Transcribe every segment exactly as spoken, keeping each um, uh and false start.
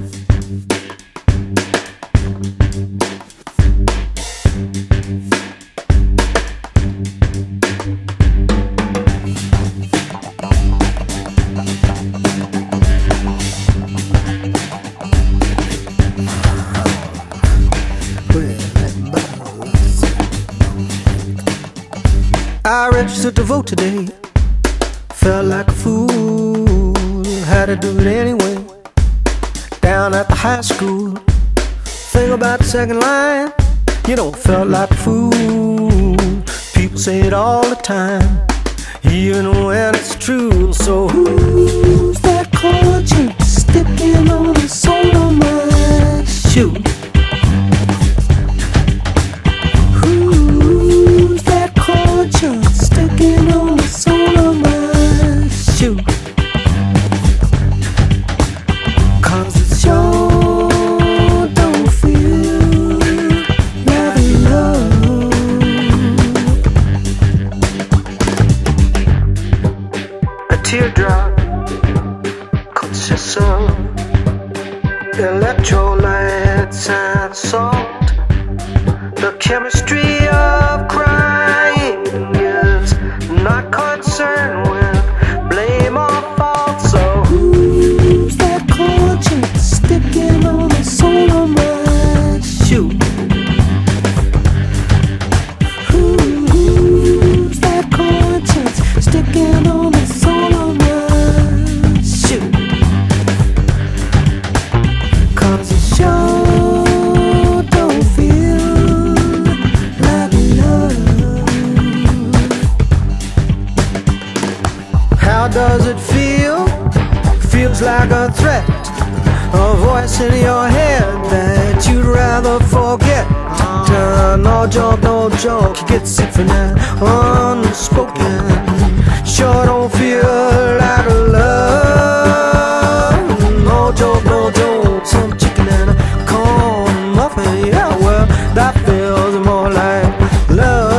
I registered to vote today. Felt like a fool, had to do it anyway. Down at the high school, think about the second line. You know, felt like a fool. People say it all the time, even when it's true. So who's that conscience sticking on the sole of my shoe? Sticking on the sole of my shoe, 'cause it sure don't feel like love. A teardrop consists of electrolytes and salt. The chemistry of crying not concerned with blame or fault. So who's that conscience sticking on the sole of my shoe? Who's that conscience sticking on the sole of my shoe? 'Cause it sure don't feel like love. How does it feel? Feels like a threat, a voice in your head that you'd rather forget. Uh, no joke, no joke, you get sick from that unspoken. Sure don't feel like love. No joke, no joke, some chicken and a corn muffin. Yeah, well, that feels more like love.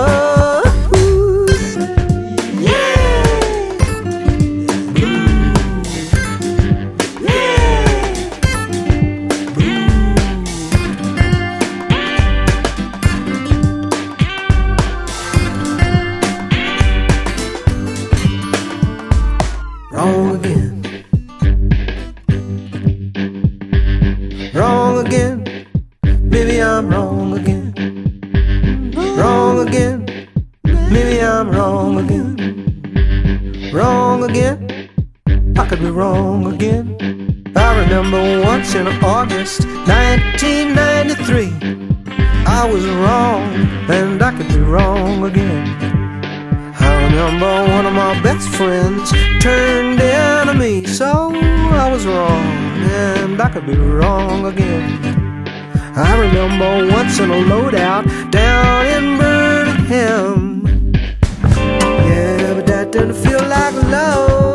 Wrong again, wrong again, maybe I'm wrong again. Wrong again, maybe I'm wrong again. Wrong again, I could be wrong again. I remember once in August nineteen ninety-three, I was wrong, and I could be wrong again. I remember one of my best friends turned enemy, so I was wrong, and I could be wrong again. I remember once in a loadout down in Birmingham. Yeah, but that didn't feel like love.